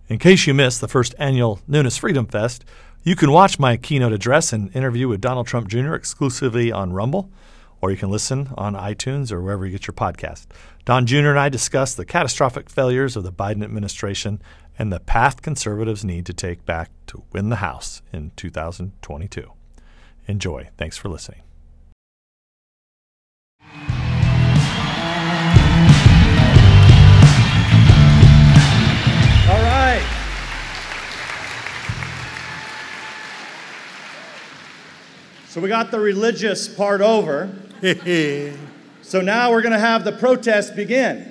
In case you missed the first annual Newness Freedom Fest, you can watch my keynote address and interview with Donald Trump Jr. exclusively on Rumble, or you can listen on iTunes or wherever you get your podcast. Don Jr. and I discuss the catastrophic failures of the Biden administration and the path conservatives need to take back to win the House in 2022. Enjoy. Thanks for listening. All right. So we got the religious part over. So now we're going to have the protest begin.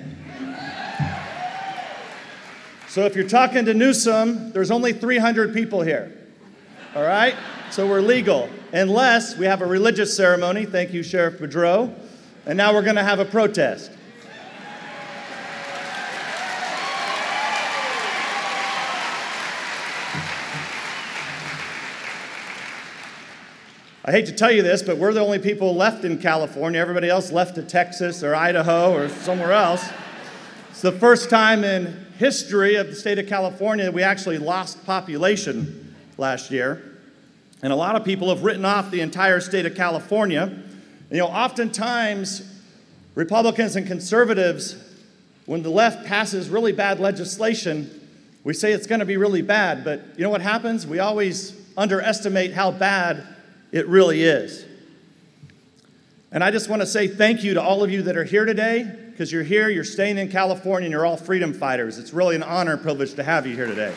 So if you're talking to Newsom, there's only 300 people here. All right? So we're legal, unless we have a religious ceremony. Thank you, Sheriff Boudreau. And now we're going to have a protest. I hate to tell you this, but we're the only people left in California. Everybody else left to Texas or Idaho or somewhere else. It's the first time in history of the state of California that we actually lost population last year. And a lot of people have written off the entire state of California. You know, oftentimes, Republicans and conservatives, when the left passes really bad legislation, we say it's going to be really bad. But you know what happens? We always underestimate how bad it really is. And I just want to say thank you to all of you that are here today, because you're here, you're staying in California, and you're all freedom fighters. It's really an honor and privilege to have you here today.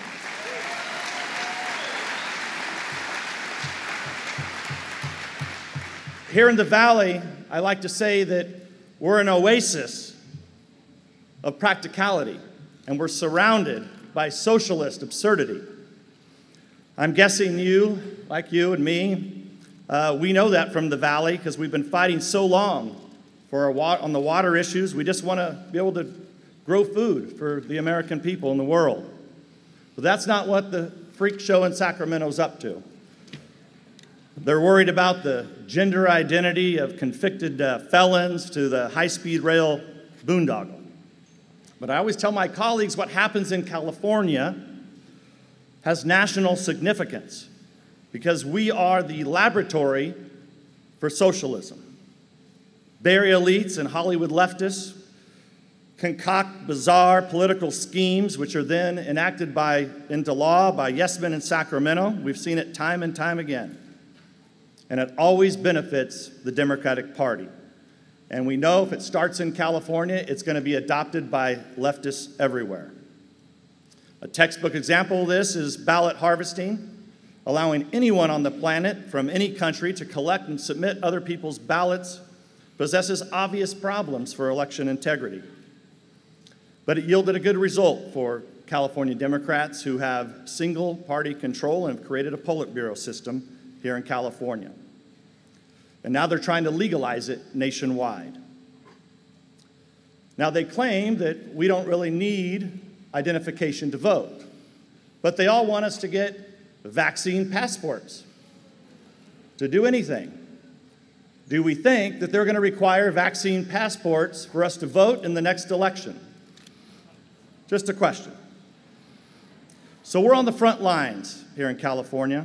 Here in the Valley, I like to say that we're an oasis of practicality, and we're surrounded by socialist absurdity. I'm guessing you, like you and me, we know that from the Valley because we've been fighting so long on the water issues. We just want to be able to grow food for the American people and the world. But that's not what the freak show in Sacramento's up to. They're worried about the gender identity of convicted felons to the high-speed rail boondoggle. But I always tell my colleagues what happens in California has national significance, because we are the laboratory for socialism. Bay Area elites and Hollywood leftists concoct bizarre political schemes, which are then enacted into law by yes-men in Sacramento. We've seen it time and time again. And it always benefits the Democratic Party. And we know if it starts in California, it's going to be adopted by leftists everywhere. A textbook example of this is ballot harvesting, allowing anyone on the planet from any country to collect and submit other people's ballots possesses obvious problems for election integrity. But it yielded a good result for California Democrats who have single-party control and have created a Politburo system here in California. And now they're trying to legalize it nationwide. Now they claim that we don't really need identification to vote, but they all want us to get vaccine passports to do anything. Do we think that they're going to require vaccine passports for us to vote in the next election? Just a question. So we're on the front lines here in California,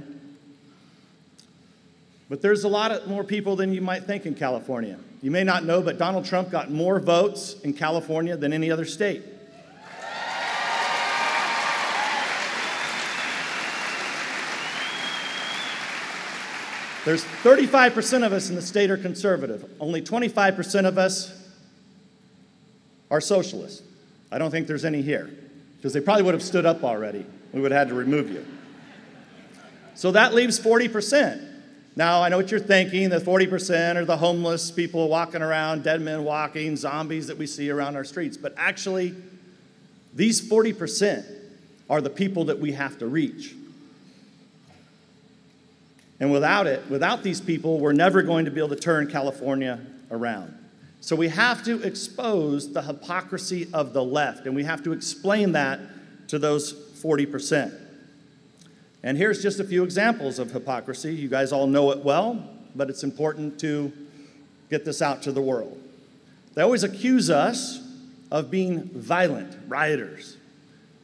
but there's a lot more people than you might think in California. You may not know, but Donald Trump got more votes in California than any other state. There's 35% of us in the state are conservative. Only 25% of us are socialists. I don't think there's any here, because they probably would have stood up already. We would have had to remove you. So that leaves 40%. Now, I know what you're thinking, the 40% are the homeless people walking around, dead men walking, zombies that we see around our streets. But actually, these 40% are the people that we have to reach. And without these people, we're never going to be able to turn California around. So we have to expose the hypocrisy of the left, and we have to explain that to those 40%. And here's just a few examples of hypocrisy. You guys all know it well, but it's important to get this out to the world. They always accuse us of being violent rioters.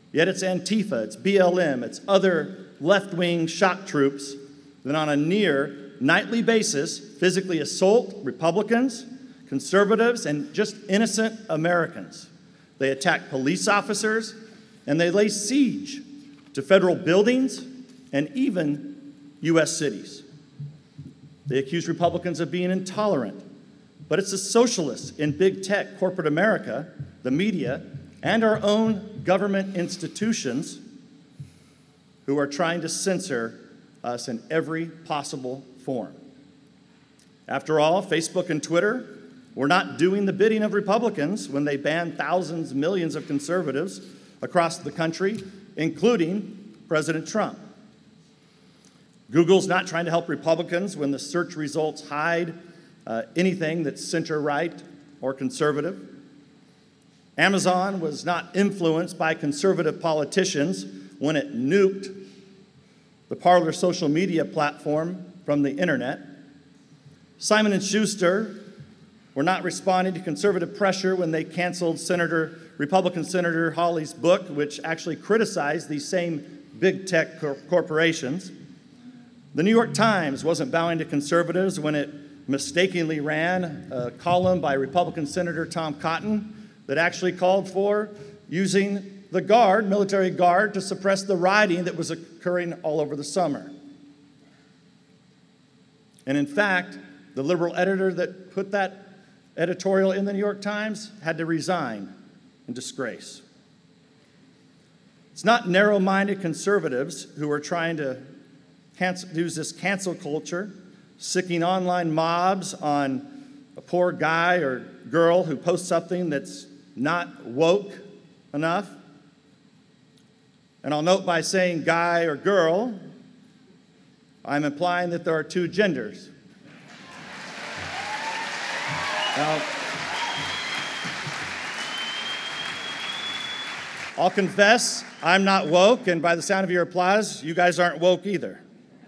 Yet it's Antifa, it's BLM, it's other left-wing shock troops that on a near nightly basis physically assault Republicans, conservatives, and just innocent Americans. They attack police officers, and they lay siege to federal buildings and even U.S. cities. They accuse Republicans of being intolerant, but it's the socialists in big tech, corporate America, the media, and our own government institutions who are trying to censor us in every possible form. After all, Facebook and Twitter were not doing the bidding of Republicans when they banned thousands, millions of conservatives across the country, including President Trump. Google's not trying to help Republicans when the search results hide anything that's center-right or conservative. Amazon was not influenced by conservative politicians when it nuked the Parler social media platform from the internet. Simon & Schuster were not responding to conservative pressure when they canceled Republican Senator Hawley's book, which actually criticized these same big tech corporations. The New York Times wasn't bowing to conservatives when it mistakenly ran a column by Republican Senator Tom Cotton that actually called for using the military guard, to suppress the rioting that was occurring all over the summer. And in fact, the liberal editor that put that editorial in the New York Times had to resign in disgrace. It's not narrow-minded conservatives who are trying to use this cancel culture, sicking online mobs on a poor guy or girl who posts something that's not woke enough. And I'll note by saying guy or girl, I'm implying that there are two genders. Now, I'll confess, I'm not woke, and by the sound of your applause, you guys aren't woke either.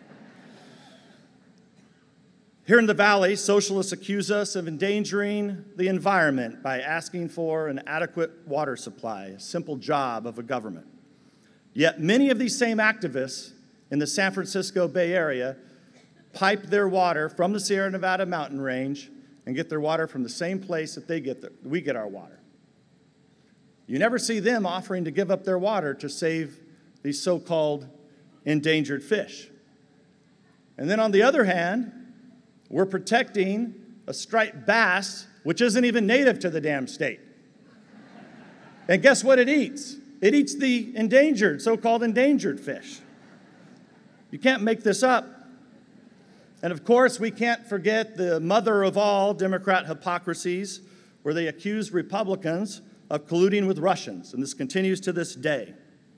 Here in the Valley, socialists accuse us of endangering the environment by asking for an adequate water supply, a simple job of a government. Yet many of these same activists in the San Francisco Bay Area pipe their water from the Sierra Nevada mountain range and get their water from the same place that we get our water. You never see them offering to give up their water to save these so-called endangered fish. And then on the other hand, we're protecting a striped bass, which isn't even native to the damn state. And guess what it eats? It eats the so-called endangered fish. You can't make this up. And of course, we can't forget the mother of all Democrat hypocrisies, where they accuse Republicans of colluding with Russians, and this continues to this day.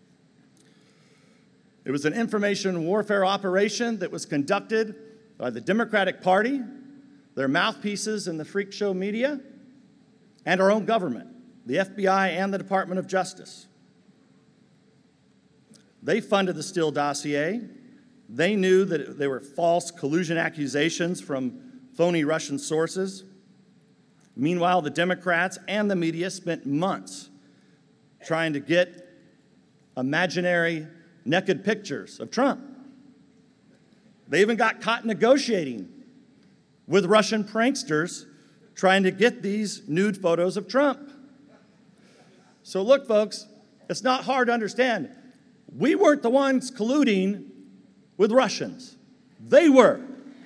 It was an information warfare operation that was conducted by the Democratic Party, their mouthpieces in the freak show media, and our own government, the FBI and the Department of Justice. They funded the Steele dossier. They knew that there were false collusion accusations from phony Russian sources. Meanwhile, the Democrats and the media spent months trying to get imaginary naked pictures of Trump. They even got caught negotiating with Russian pranksters trying to get these nude photos of Trump. So look, folks, it's not hard to understand. We weren't the ones colluding with Russians. They were.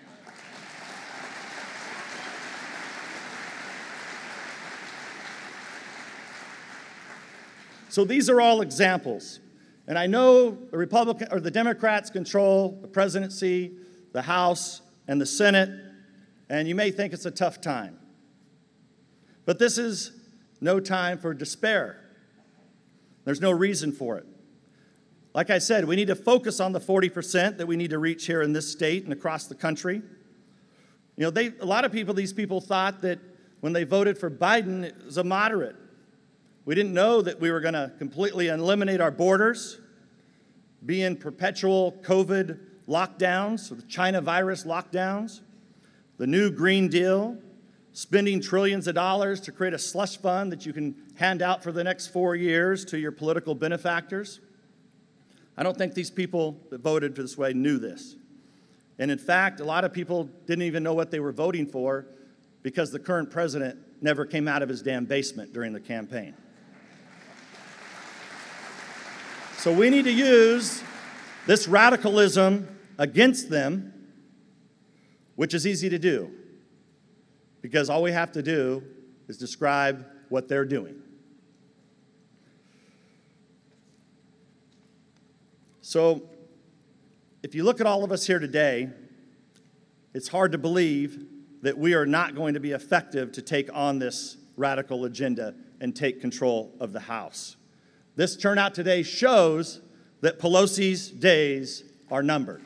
So these are all examples. And I know the Democrats control the presidency, the House, and the Senate, and you may think it's a tough time. But this is no time for despair. There's no reason for it. Like I said, we need to focus on the 40% that we need to reach here in this state and across the country. You know, a lot of people, these people thought that when they voted for Biden, it was a moderate. We didn't know that we were going to completely eliminate our borders, be in perpetual COVID lockdowns, or the China virus lockdowns, the new Green Deal, spending trillions of dollars to create a slush fund that you can hand out for the next 4 years to your political benefactors. I don't think these people that voted for this way knew this. And in fact, a lot of people didn't even know what they were voting for because the current president never came out of his damn basement during the campaign. So we need to use this radicalism against them, which is easy to do, because all we have to do is describe what they're doing. So if you look at all of us here today, it's hard to believe that we are not going to be effective to take on this radical agenda and take control of the House. This turnout today shows that Pelosi's days are numbered.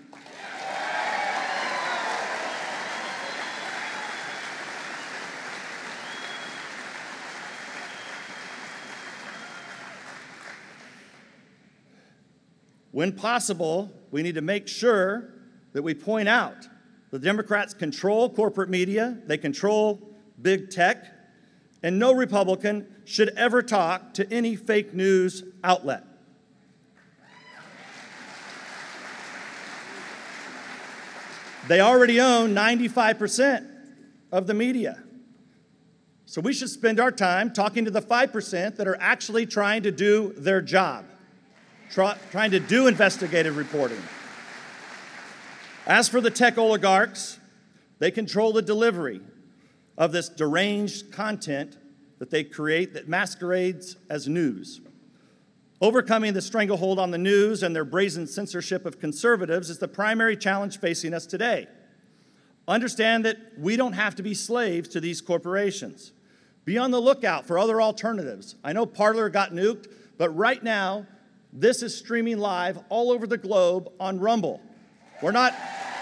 When possible, we need to make sure that we point out the Democrats control corporate media, they control big tech, and no Republican should ever talk to any fake news outlet. They already own 95% of the media. So we should spend our time talking to the 5% that are actually trying to do their job, trying to do investigative reporting. As for the tech oligarchs, they control the delivery of this deranged content that they create that masquerades as news. Overcoming the stranglehold on the news and their brazen censorship of conservatives is the primary challenge facing us today. Understand that we don't have to be slaves to these corporations. Be on the lookout for other alternatives. I know Parler got nuked, but right now, this is streaming live all over the globe on Rumble. We're not...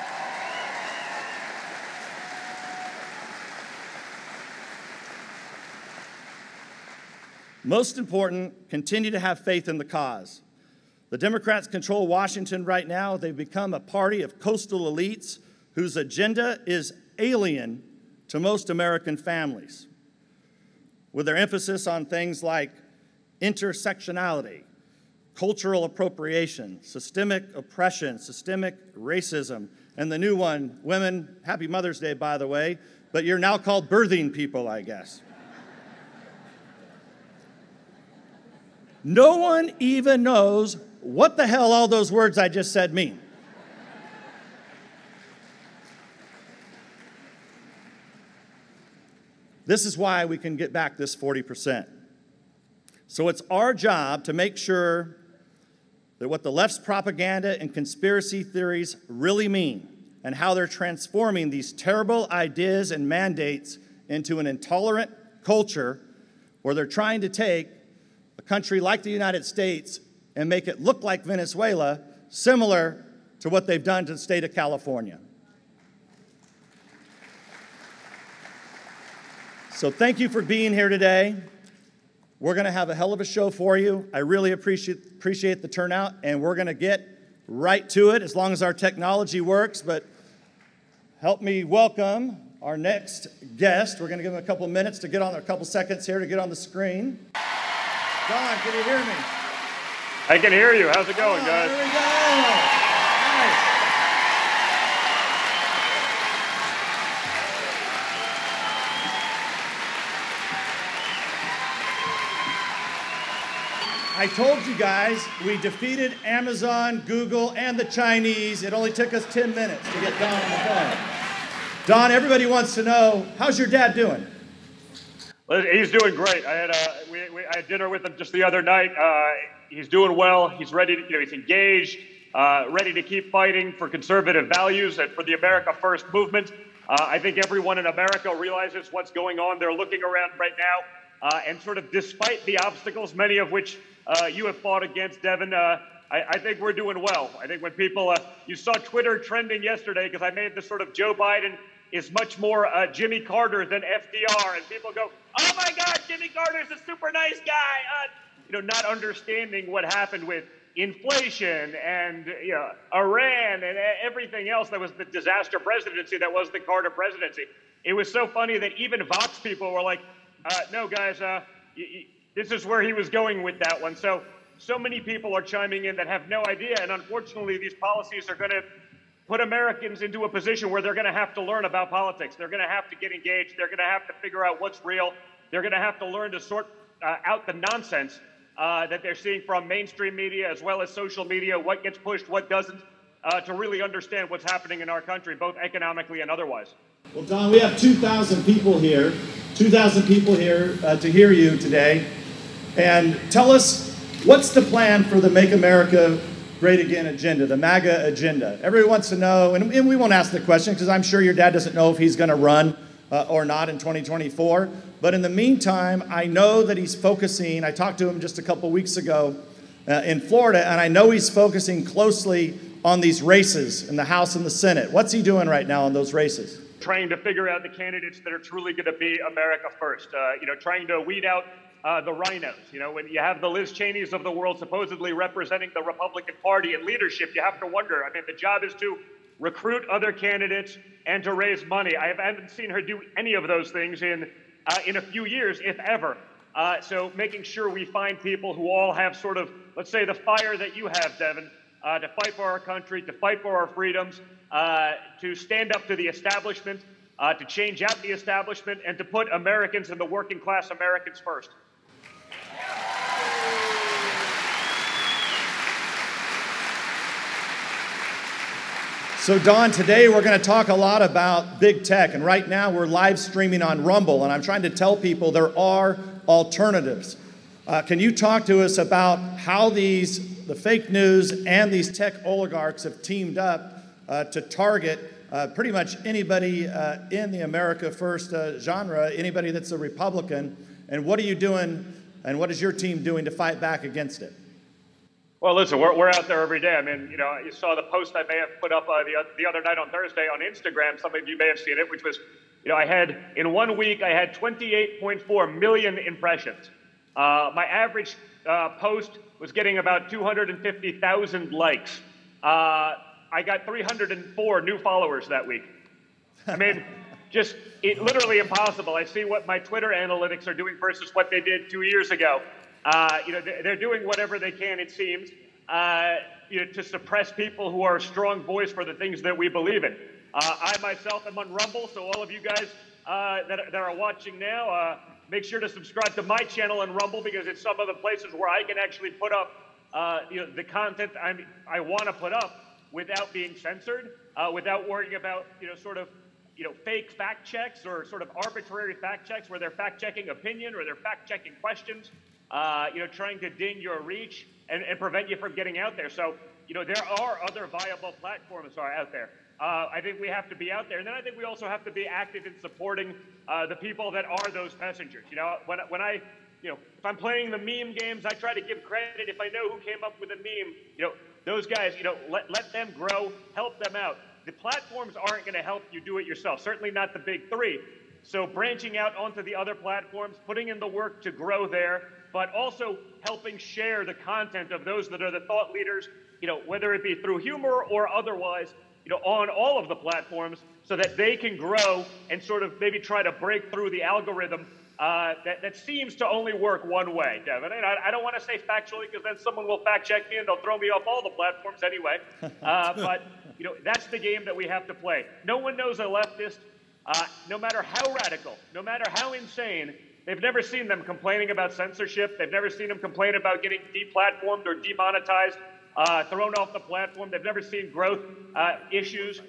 Most important, continue to have faith in the cause. The Democrats control Washington right now. They've become a party of coastal elites whose agenda is alien to most American families, with their emphasis on things like intersectionality, cultural appropriation, systemic oppression, systemic racism, and the new one, women, happy Mother's Day, by the way, but you're now called birthing people, I guess. No one even knows what the hell all those words I just said mean. This is why we can get back this 40%. So it's our job to make sure that what the left's propaganda and conspiracy theories really mean and how they're transforming these terrible ideas and mandates into an intolerant culture where they're trying to take a country like the United States and make it look like Venezuela, similar to what they've done to the state of California. So thank you for being here today. We're going to have a hell of a show for you. I really appreciate the turnout, and we're going to get right to it as long as our technology works. But help me welcome our next guest. We're going to give him a couple minutes to get on, a couple seconds here to get on the screen. Don, can you hear me? I can hear you. How's it going, guys? Here we go. Nice. I told you guys we defeated Amazon, Google, and the Chinese. It only took us 10 minutes to get Don on the phone. Don, everybody wants to know, how's your dad doing? Well, he's doing great. I had dinner with him just the other night. He's doing well. He's ready to, he's engaged, ready to keep fighting for conservative values and for the America First movement. I think everyone in America realizes what's going on. They're looking around right now, and sort of despite the obstacles, many of which you have fought against, Devin, I think we're doing well. I think when people, you saw Twitter trending yesterday because I made the sort of Joe Biden is much more Jimmy Carter than FDR, and people go, "Oh my God, Jimmy Carter's a super nice guy," not understanding what happened with inflation and Iran and everything else that was the disaster presidency that was the Carter presidency. it was so funny that even Vox people were like, no, guys, this is where he was going with that one. So many people are chiming in that have no idea. And unfortunately, these policies are going to put Americans into a position where they're going to have to learn about politics. They're going to have to get engaged. They're going to have to figure out what's real. They're going to have to learn to sort out the nonsense that they're seeing from mainstream media as well as social media, what gets pushed, what doesn't, to really understand what's happening in our country, both economically and otherwise. Well, Don, we have 2,000 people here to hear you today. And tell us, what's the plan for the Make America Great Again agenda, the MAGA agenda? Everyone wants to know, and we won't ask the question because I'm sure your dad doesn't know if he's going to run or not in 2024. But in the meantime, I know that he's focusing. I talked to him just a couple weeks ago in Florida, and I know he's focusing closely on these races in the House and the Senate. What's he doing right now in those races? Trying to figure out the candidates that are truly going to be America first. Trying to weed out the rhinos. When you have the Liz Cheneys of the world supposedly representing the Republican Party in leadership, you have to wonder. I mean, the job is to recruit other candidates and to raise money. I haven't seen her do any of those things in a few years, if ever. So making sure we find people who all have sort of, let's say, the fire that you have, Devin, to fight for our country, to fight for our freedoms, to stand up to the establishment, to change out the establishment, and to put Americans and the working class Americans first. So, Don, today we're going to talk a lot about big tech, and right now we're live streaming on Rumble, and I'm trying to tell people there are alternatives. Can you talk to us about how the fake news and these tech oligarchs have teamed up to target pretty much anybody in the America First genre, anybody that's a Republican, and what are you doing, and what is your team doing to fight back against it? Well, listen, we're out there every day. I mean, you saw the post I may have put up the other night on Thursday on Instagram. Some of you may have seen it, which was, in 1 week, I had 28.4 million impressions. My average post was getting about 250,000 likes. I got 304 new followers that week. I mean, literally impossible. I see what my Twitter analytics are doing versus what they did 2 years ago. They're doing whatever they can, it seems, to suppress people who are a strong voice for the things that we believe in. I myself am on Rumble, so all of you guys that are watching now, make sure to subscribe to my channel on Rumble because it's some of the places where I can actually put up the content I want to put up without being censored, without worrying about fake fact checks or sort of arbitrary fact checks where they're fact checking opinion or they're fact checking questions. Trying to ding your reach and prevent you from getting out there. So, there are other viable platforms out there. I think we have to be out there. And then I think we also have to be active in supporting the people that are those messengers. If I'm playing the meme games, I try to give credit. If I know who came up with a meme, those guys, let them grow, help them out. The platforms aren't going to help you do it yourself, certainly not the big three. So branching out onto the other platforms, putting in the work to grow there, but also helping share the content of those that are the thought leaders, whether it be through humor or otherwise, on all of the platforms so that they can grow and sort of maybe try to break through the algorithm that seems to only work one way, Devin. And I don't want to say factually because then someone will fact check me and they'll throw me off all the platforms anyway. But, that's the game that we have to play. No one knows a leftist, no matter how radical, no matter how insane. They've never seen them complaining about censorship. They've never seen them complain about getting deplatformed or demonetized, thrown off the platform. They've never seen growth issues.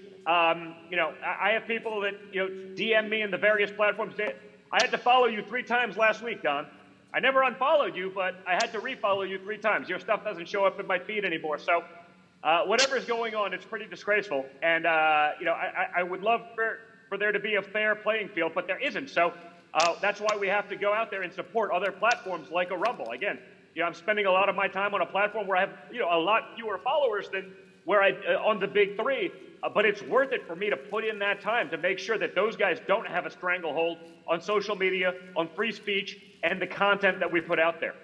I have people that DM me in the various platforms. I had to follow you 3 times last week, Don. I never unfollowed you, but I had to refollow you 3 times. Your stuff doesn't show up in my feed anymore. So whatever's going on, it's pretty disgraceful. And I would love for there to be a fair playing field, but there isn't. So. That's why we have to go out there and support other platforms like a Rumble. Again, I'm spending a lot of my time on a platform where I have, a lot fewer followers than where on the big three. But it's worth it for me to put in that time to make sure that those guys don't have a stranglehold on social media, on free speech, and the content that we put out there.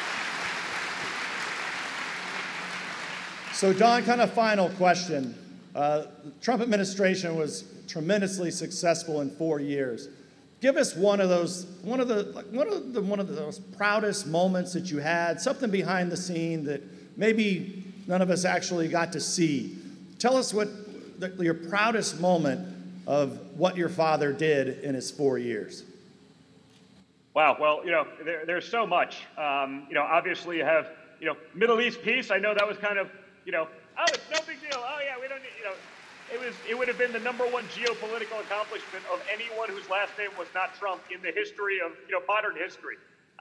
So, Don, kind of final question. The Trump administration was tremendously successful in 4 years. Give us one of those proudest moments that you had, something behind the scene that maybe none of us actually got to see. Tell us your proudest moment of what your father did in his 4 years. Wow. Well, there's so much. Obviously you have, Middle East peace. I know that was kind of, oh, it's no big deal. Oh yeah, we don't need, it would have been the number one geopolitical accomplishment of anyone whose last name was not Trump in the history of, modern history.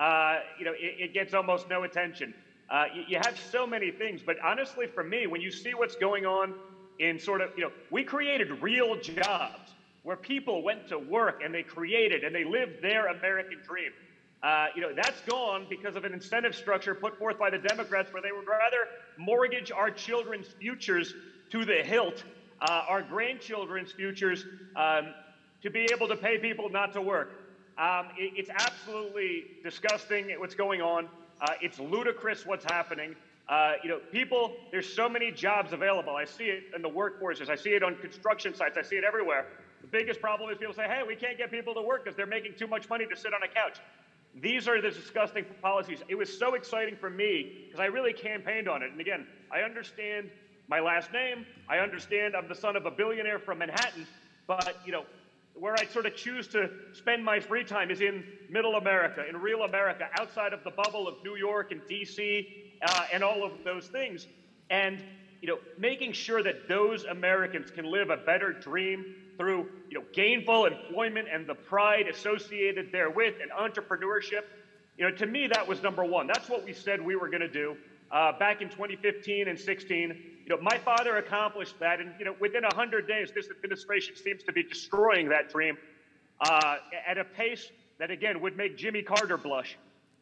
It gets almost no attention. You have so many things, but honestly, for me, when you see what's going on in sort of, we created real jobs where people went to work and they created and they lived their American dream. That's gone because of an incentive structure put forth by the Democrats where they would rather mortgage our children's futures to the hilt, our grandchildren's futures, to be able to pay people not to work. It's absolutely disgusting what's going on. It's ludicrous what's happening. People, there's so many jobs available. I see it in the workforces. I see it on construction sites. I see it everywhere. The biggest problem is people say, hey, we can't get people to work because they're making too much money to sit on a couch. These are the disgusting policies. It was so exciting for me because I really campaigned on it. And again, I understand my last name. I understand I'm the son of a billionaire from Manhattan. But, where I sort of choose to spend my free time is in middle America, in real America, outside of the bubble of New York and D.C. And all of those things. And, making sure that those Americans can live a better dream through, gainful employment and the pride associated therewith and entrepreneurship. To me, that was number one. That's what we said we were going to do back in 2015 and 16. My father accomplished that. And, within 100 days, this administration seems to be destroying that dream at a pace that, again, would make Jimmy Carter blush.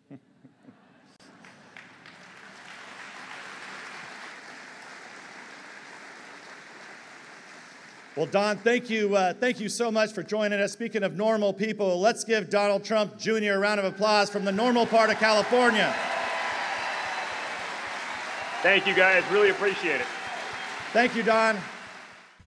Well, Don, thank you so much for joining us. Speaking of normal people, let's give Donald Trump Jr. a round of applause from the normal part of California. Thank you, guys. Really appreciate it. Thank you, Don.